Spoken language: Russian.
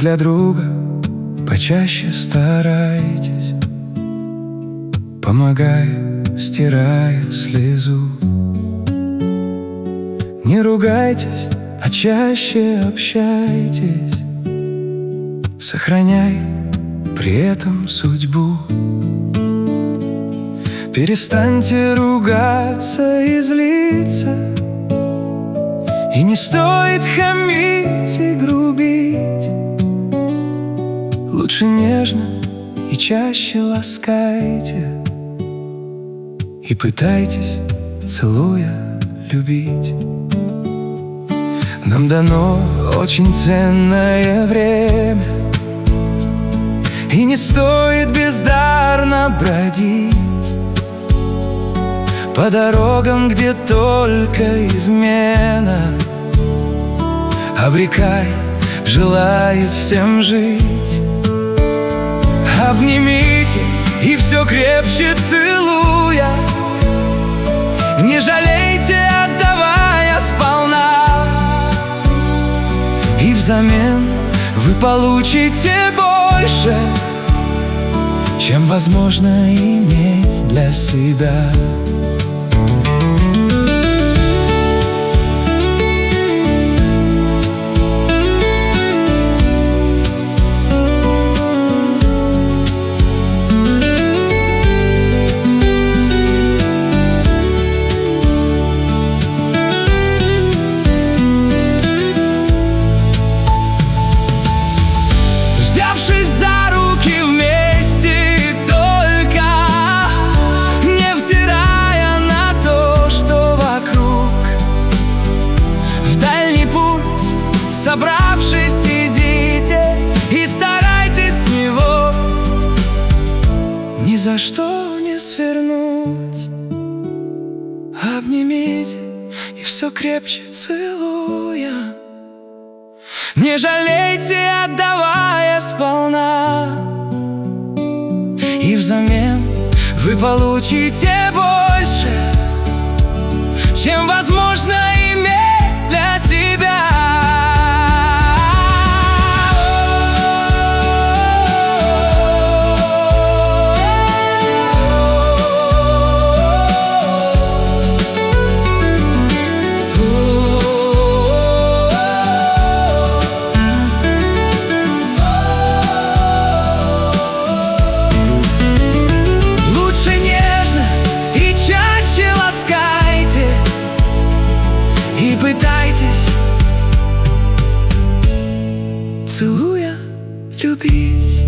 для друга почаще старайтесь, помогая, стирая слезу. Не ругайтесь, а чаще общайтесь, сохраняй при этом судьбу. Перестаньте ругаться и злиться, и не стоит хамить и грубить. Лучше нежно и чаще ласкайте, и пытайтесь, целуя, любить. Нам дано очень ценное время, и не стоит бездарно бродить по дорогам, где только измена. Обрекай, желает всем жить. Обнимите и все крепче целуя, не жалейте, отдавая сполна, и взамен вы получите больше, чем возможно иметь для себя. Собравшись, идите и старайтесь с него ни за что не свернуть. Обнимите и все крепче целуя, не жалейте, отдавая сполна, и взамен вы получите больше, чем возможно иметь для себя. И пытайтесь, целуя, любить.